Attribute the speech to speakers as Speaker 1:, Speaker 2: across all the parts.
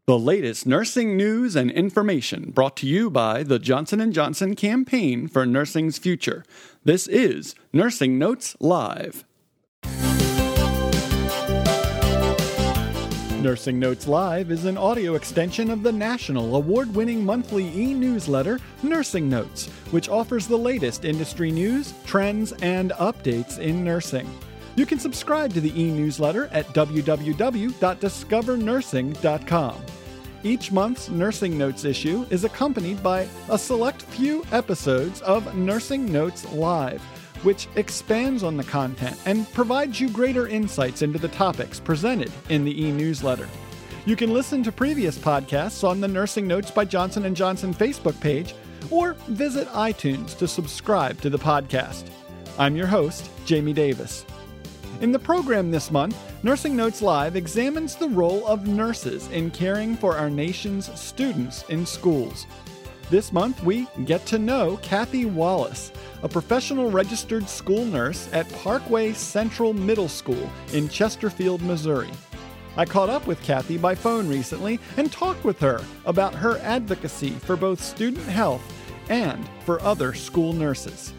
Speaker 1: The latest nursing news and information brought to you by the Johnson & Johnson Campaign for Nursing's Future. This is Nursing Notes Live. Nursing Notes Live is an audio extension of the national award-winning monthly e-newsletter, Nursing Notes, which offers the latest industry news, trends, and updates in nursing. You can subscribe to the e-newsletter at www.discovernursing.com. Each month's Nursing Notes issue is accompanied by a select few episodes of Nursing Notes Live, which expands on the content and provides you greater insights into the topics presented in the e-newsletter. You can listen to previous podcasts on the Nursing Notes by Johnson & Johnson Facebook page or visit iTunes to subscribe to the podcast. I'm your host, Jamie Davis. In the program this month, Nursing Notes Live examines the role of nurses in caring for our nation's students in schools. This month, we get to know Kathy Wallace, a professional registered school nurse at Parkway Central Middle School in Chesterfield, Missouri. I caught up with Kathy by phone recently and talked with her about her advocacy for both student health and for other school nurses.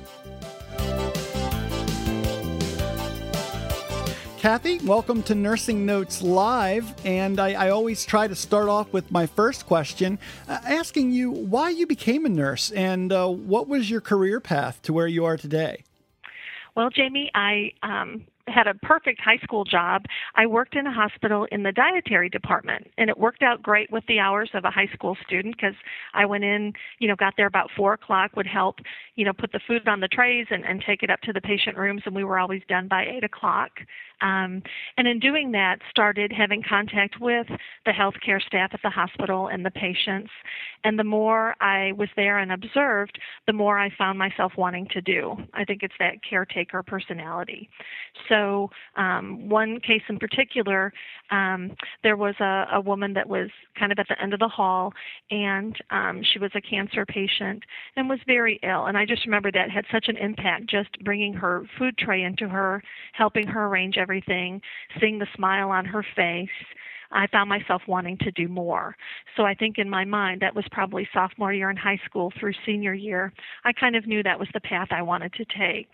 Speaker 1: Kathy, welcome to Nursing Notes Live, and I always try to start off with my first question, asking you why you became a nurse and what was your career path to where you are today?
Speaker 2: Well, Jamie, I had a perfect high school job. I worked in a hospital in the dietary department, and it worked out great with the hours of a high school student because I went in, got there about 4 o'clock, would help, put the food on the trays and take it up to the patient rooms, and we were always done by 8 o'clock. And in doing that, started having contact with the healthcare staff at the hospital and the patients. And the more I was there and observed, the more I found myself wanting to do. I think it's that caretaker personality. So one case in particular, there was a woman that was kind of at the end of the hall, and she was a cancer patient and was very ill. And I just remember that had such an impact, just bringing her food tray into her, helping her arrange everything, seeing the smile on her face. I found myself wanting to do more. So I think in my mind, that was probably sophomore year in high school through senior year. I kind of knew that was the path I wanted to take.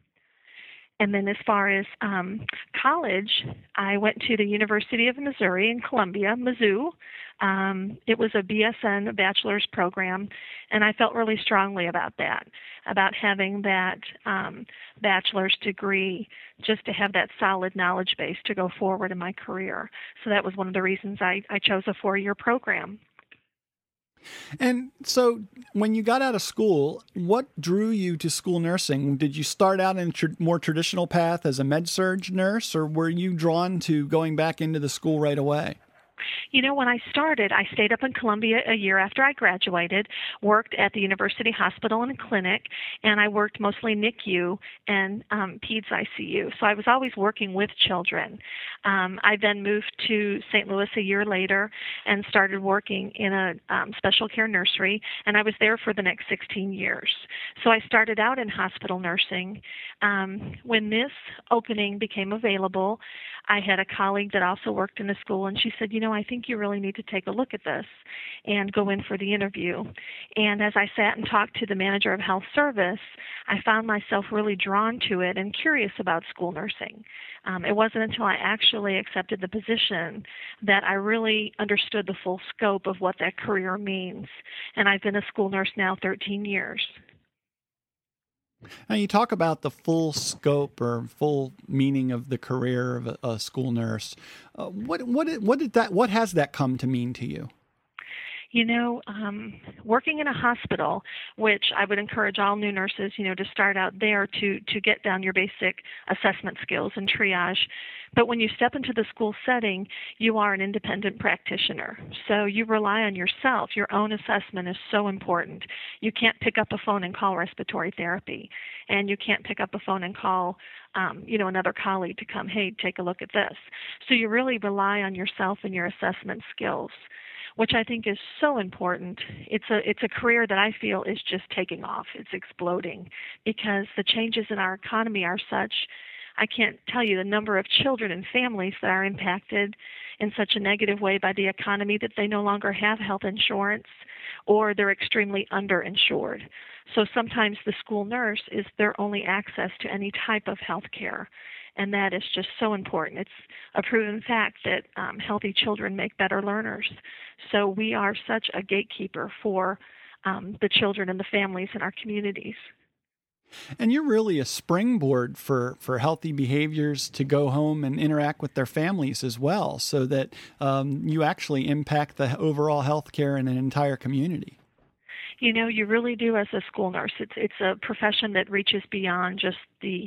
Speaker 2: And then as far as college, I went to the University of Missouri in Columbia, Mizzou. It was a BSN, a bachelor's program, and I felt really strongly about that, about having that bachelor's degree just to have that solid knowledge base to go forward in my career. So that was one of the reasons I chose a 4-year program.
Speaker 1: And so when you got out of school, what drew you to school nursing? Did you start out in a more traditional path as a med-surg nurse, or were you drawn to going back into the school right away?
Speaker 2: When I started, I stayed up in Columbia a year after I graduated, worked at the University Hospital and Clinic, and I worked mostly NICU and PEDS ICU. So I was always working with children. I then moved to St. Louis a year later and started working in a special care nursery, and I was there for the next 16 years. So I started out in hospital nursing. When this opening became available, I had a colleague that also worked in the school, and she said, I think you really need to take a look at this and go in for the interview. And as I sat and talked to the manager of health service, I found myself really drawn to it and curious about school nursing. It wasn't until I actually accepted the position that I really understood the full scope of what that career means. And I've been a school nurse now 13 years.
Speaker 1: Now, you talk about the full scope or full meaning of the career of a school nurse. What has that come to mean to you?
Speaker 2: Working in a hospital, which I would encourage all new nurses, to start out there to get down your basic assessment skills and triage. But when you step into the school setting, you are an independent practitioner. So you rely on yourself. Your own assessment is so important. You can't pick up a phone and call respiratory therapy. And you can't pick up a phone and call, another colleague to come, hey, take a look at this. So you really rely on yourself and your assessment skills, which I think is so important. It's a career that I feel is just taking off. It's exploding because the changes in our economy are such. I can't tell you the number of children and families that are impacted in such a negative way by the economy that they no longer have health insurance or they're extremely underinsured. So sometimes the school nurse is their only access to any type of health care. And that is just so important. It's a proven fact that healthy children make better learners. So we are such a gatekeeper for the children and the families in our communities.
Speaker 1: And you're really a springboard for healthy behaviors to go home and interact with their families as well, so that you actually impact the overall health care in an entire community.
Speaker 2: You know, you really do as a school nurse. It's a profession that reaches beyond just the,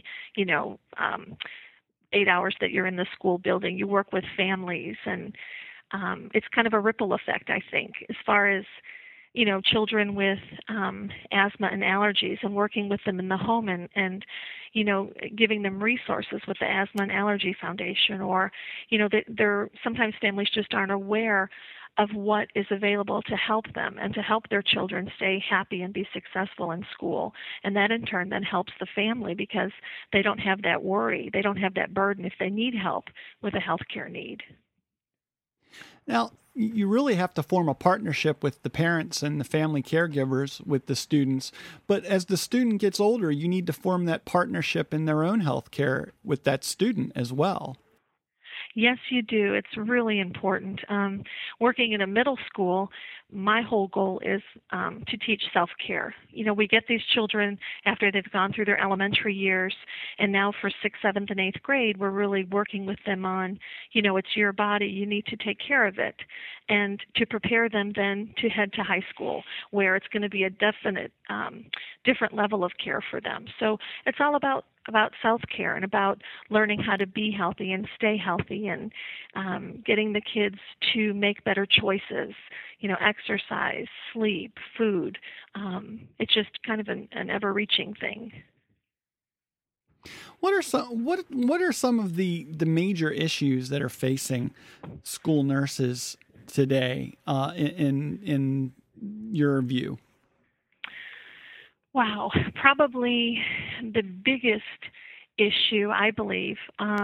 Speaker 2: 8 hours that you're in the school building. You work with families, and it's kind of a ripple effect, I think, as far as, children with asthma and allergies, and working with them in the home and giving them resources with the Asthma and Allergy Foundation, or, they're sometimes families just aren't aware of what is available to help them and to help their children stay happy and be successful in school. And that in turn then helps the family because they don't have that worry. They don't have that burden if they need help with a healthcare need.
Speaker 1: Now, you really have to form a partnership with the parents and the family caregivers with the students. But as the student gets older, you need to form that partnership in their own health care with that student as well.
Speaker 2: Yes, you do. It's really important. Working in a middle school, my whole goal is to teach self-care. We get these children after they've gone through their elementary years, and now for 6th, 7th, and 8th grade, we're really working with them on, it's your body, you need to take care of it, and to prepare them then to head to high school, where it's going to be a definite, different level of care for them. So it's all about self-care and about learning how to be healthy and stay healthy, and getting the kids to make better choices, exercise, sleep, food. It's just kind of an ever-reaching thing.
Speaker 1: What are some of the major issues that are facing school nurses today in your view?
Speaker 2: Wow, probably the biggest issue, I believe,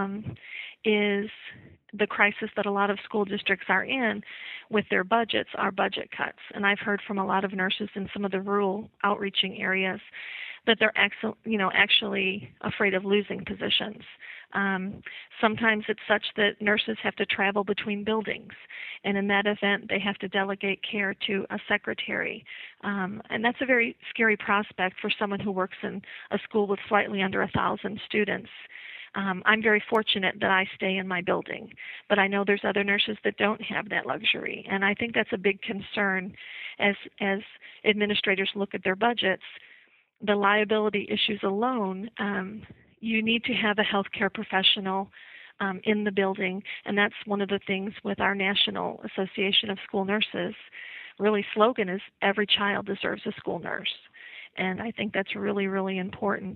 Speaker 2: is the crisis that a lot of school districts are in with their budgets, are budget cuts. And I've heard from a lot of nurses in some of the rural outreaching areas that they're actually afraid of losing positions. Sometimes it's such that nurses have to travel between buildings, and in that event, they have to delegate care to a secretary. And that's a very scary prospect for someone who works in a school with slightly under 1,000 students. I'm very fortunate that I stay in my building, but I know there's other nurses that don't have that luxury, and I think that's a big concern as administrators look at their budgets. The liability issues alone, you need to have a healthcare professional in the building, and that's one of the things with our National Association of School Nurses. Really, slogan is "Every child deserves a school nurse," and I think that's really, really important.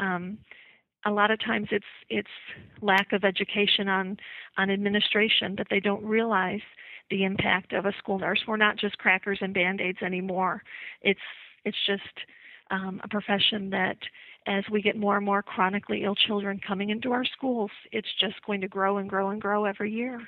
Speaker 2: A lot of times it's lack of education on administration, that they don't realize the impact of a school nurse. We're not just crackers and Band-Aids anymore. It's just a profession that, as we get more and more chronically ill children coming into our schools, it's just going to grow and grow and grow every year.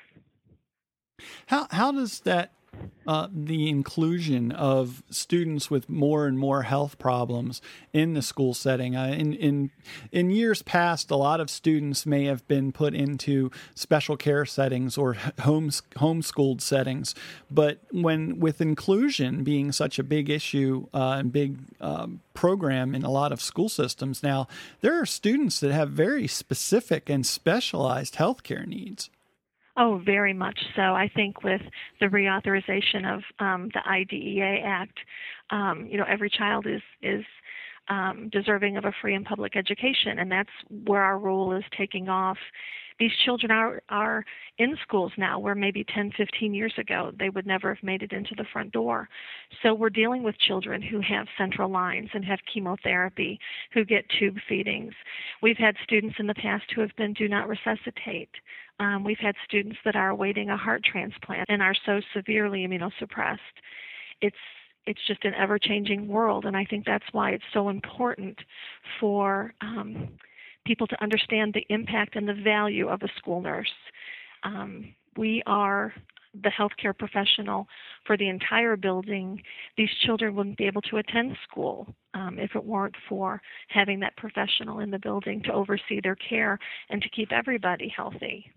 Speaker 1: How does that the inclusion of students with more and more health problems in the school setting? In years past, a lot of students may have been put into special care settings or homeschooled settings, but with inclusion being such a big issue and big program in a lot of school systems now, there are students that have very specific and specialized healthcare needs.
Speaker 2: Oh, very much so. I think with the reauthorization of the IDEA Act, every child is deserving of a free and public education, and that's where our role is taking off. These children are in schools now where maybe 10, 15 years ago they would never have made it into the front door. So we're dealing with children who have central lines and have chemotherapy, who get tube feedings. We've had students in the past who have been do not resuscitate. We've had students that are awaiting a heart transplant and are so severely immunosuppressed. It's just an ever-changing world, and I think that's why it's so important for people to understand the impact and the value of a school nurse. We are the healthcare professional for the entire building. These children wouldn't be able to attend school if it weren't for having that professional in the building to oversee their care and to keep everybody healthy.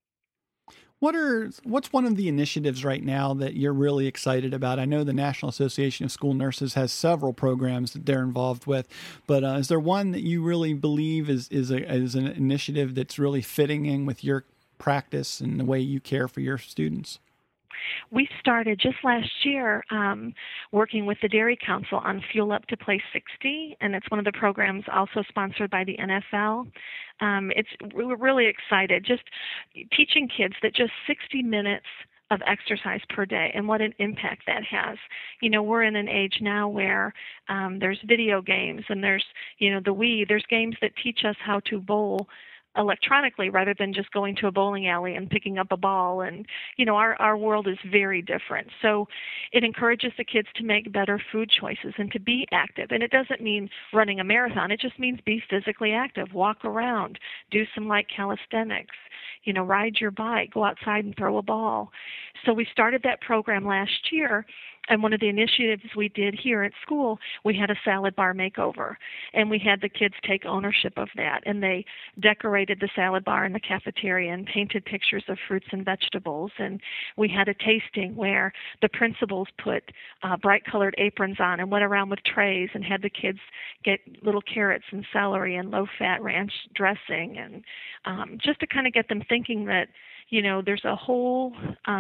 Speaker 1: What's one of the initiatives right now that you're really excited about? I know the National Association of School Nurses has several programs that they're involved with, but is there one that you really believe is an initiative that's really fitting in with your practice and the way you care for your students?
Speaker 2: We started just last year working with the Dairy Council on Fuel Up to Play 60, and it's one of the programs also sponsored by the NFL. We're really excited, just teaching kids that just 60 minutes of exercise per day and what an impact that has. You know, we're in an age now where there's video games and there's, the Wii. There's games that teach us how to bowl electronically rather than just going to a bowling alley and picking up a ball. And, our world is very different. So it encourages the kids to make better food choices and to be active. And it doesn't mean running a marathon. It just means be physically active, walk around, do some light calisthenics, ride your bike, go outside and throw a ball. So we started that program last year. And one of the initiatives we did here at school, we had a salad bar makeover, and we had the kids take ownership of that, and they decorated the salad bar in the cafeteria and painted pictures of fruits and vegetables, and we had a tasting where the principals put bright-colored aprons on and went around with trays and had the kids get little carrots and celery and low-fat ranch dressing, and just to kind of get them thinking that, there's a whole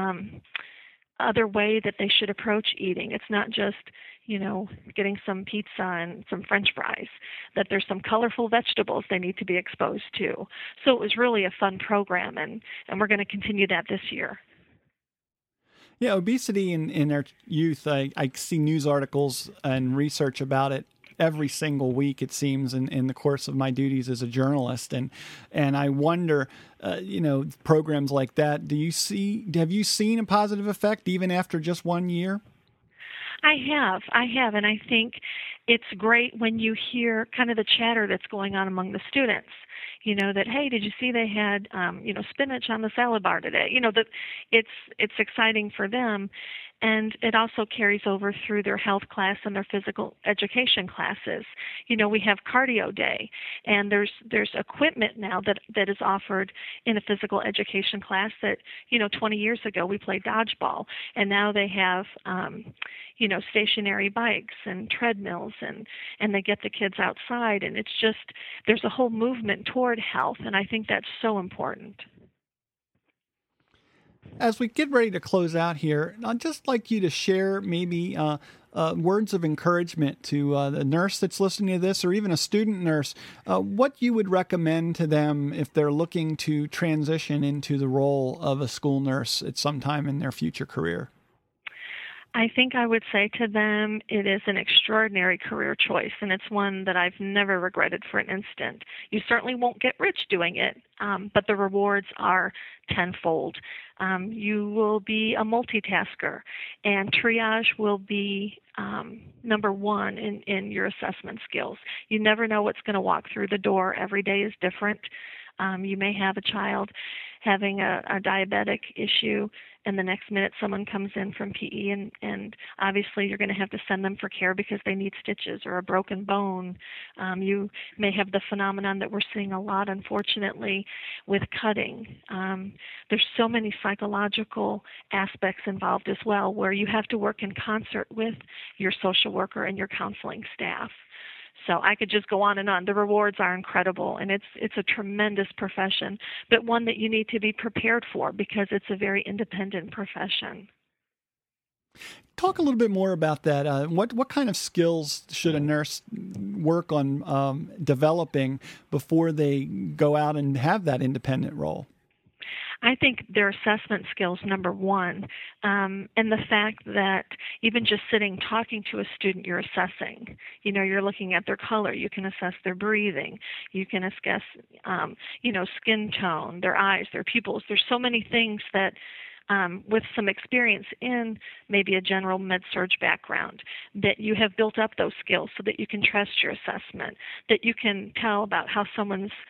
Speaker 2: other way that they should approach eating. It's not just, getting some pizza and some French fries, that there's some colorful vegetables they need to be exposed to. So it was really a fun program, and we're going to continue that this year.
Speaker 1: Yeah, obesity in our youth, I see news articles and research about it every single week, it seems, in the course of my duties as a journalist. And I wonder, programs like that, have you seen a positive effect even after just 1 year?
Speaker 2: I have, and I think it's great when you hear kind of the chatter that's going on among the students. That, hey, did you see they had, spinach on the salad bar today? That it's exciting for them. And it also carries over through their health class and their physical education classes. We have cardio day, and there's equipment now that is offered in a physical education class that, 20 years ago we played dodgeball, and now they have, stationary bikes and treadmills, and they get the kids outside, and it's just, there's a whole movement toward health, and I think that's so important.
Speaker 1: As we get ready to close out here, I'd just like you to share maybe words of encouragement to the nurse that's listening to this, or even a student nurse, what you would recommend to them if they're looking to transition into the role of a school nurse at some time in their future career.
Speaker 2: I think I would say to them it is an extraordinary career choice, and it's one that I've never regretted for an instant. You certainly won't get rich doing it, but the rewards are tenfold. You will be a multitasker, and triage will be number one in your assessment skills. You never know what's going to walk through the door. Every day is different. You may have a child having a diabetic issue, and the next minute someone comes in from PE, and obviously you're going to have to send them for care because they need stitches or a broken bone. You may have the phenomenon that we're seeing a lot, unfortunately, with cutting. There's so many psychological aspects involved as well, where you have to work in concert with your social worker and your counseling staff. So I could just go on and on. The rewards are incredible, and it's a tremendous profession, but one that you need to be prepared for because it's a very independent profession.
Speaker 1: Talk a little bit more about that. What kind of skills should a nurse work on developing before they go out and have that independent role?
Speaker 2: I think their assessment skills, number one, and the fact that even just sitting talking to a student, you're assessing. You're looking at their color. You can assess their breathing. You can assess, skin tone, their eyes, their pupils. There's so many things that with some experience in maybe a general med-surg background, that you have built up those skills so that you can trust your assessment, that you can tell about how someone's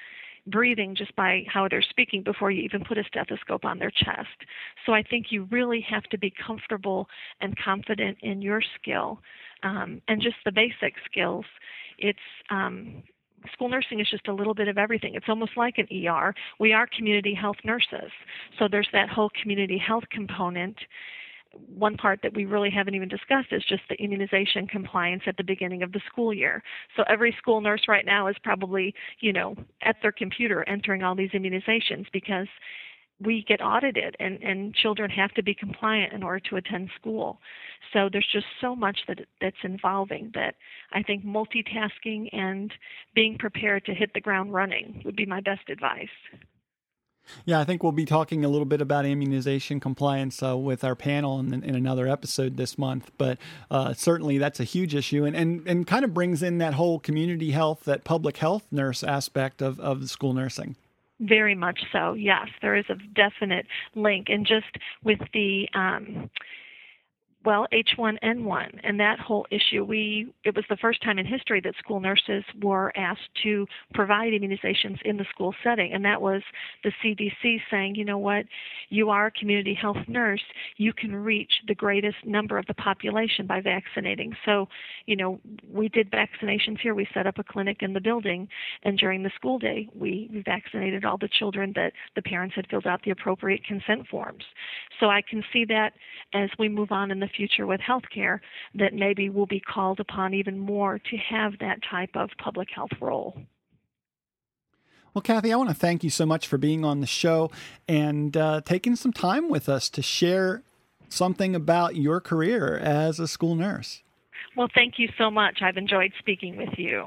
Speaker 2: breathing just by how they're speaking before you even put a stethoscope on their chest. So I think you really have to be comfortable and confident in your skill, and just the basic skills. It's school nursing is just a little bit of everything. It's almost like an ER. We are community health nurses, so there's that whole community health component. One part that we really haven't even discussed is just the immunization compliance at the beginning of the school year. So every school nurse right now is probably, at their computer entering all these immunizations, because we get audited and children have to be compliant in order to attend school. So there's just so much that's involving that I think multitasking and being prepared to hit the ground running would be my best advice.
Speaker 1: Yeah, I think we'll be talking a little bit about immunization compliance with our panel in another episode this month. But certainly that's a huge issue and kind of brings in that whole community health, that public health nurse aspect of the school nursing. Very much so, yes. There is a definite link. And just with the H1N1 and that whole issue, it was the first time in history that school nurses were asked to provide immunizations in the school setting, and that was the CDC saying, you know what, you are a community health nurse, you can reach the greatest number of the population by vaccinating. So, we did vaccinations here. We set up a clinic in the building, and during the school day, we vaccinated all the children that the parents had filled out the appropriate consent forms. So I can see that as we move on in the future with healthcare, that maybe we'll be called upon even more to have that type of public health role. Well, Kathy, I want to thank you so much for being on the show and taking some time with us to share something about your career as a school nurse. Well, thank you so much. I've enjoyed speaking with you.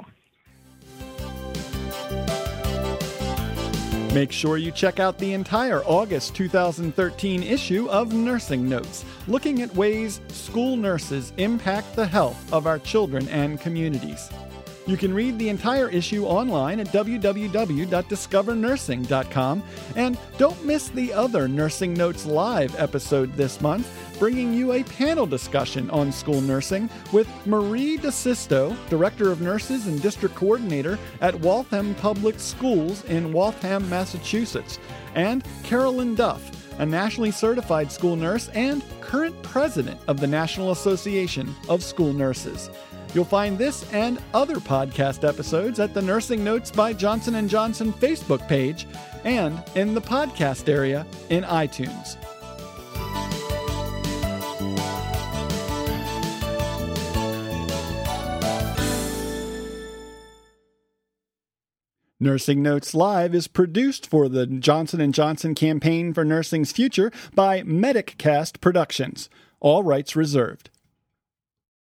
Speaker 1: Make sure you check out the entire August 2013 issue of Nursing Notes, looking at ways school nurses impact the health of our children and communities. You can read the entire issue online at www.discovernursing.com, and don't miss the other Nursing Notes Live episode this month, bringing you a panel discussion on school nursing with Marie DeSisto, Director of Nurses and District Coordinator at Waltham Public Schools in Waltham, Massachusetts, and Carolyn Duff, a nationally certified school nurse and current president of the National Association of School Nurses. You'll find this and other podcast episodes at the Nursing Notes by Johnson & Johnson Facebook page and in the podcast area in iTunes. Nursing Notes Live is produced for the Johnson & Johnson Campaign for Nursing's Future by MedicCast Productions. All rights reserved.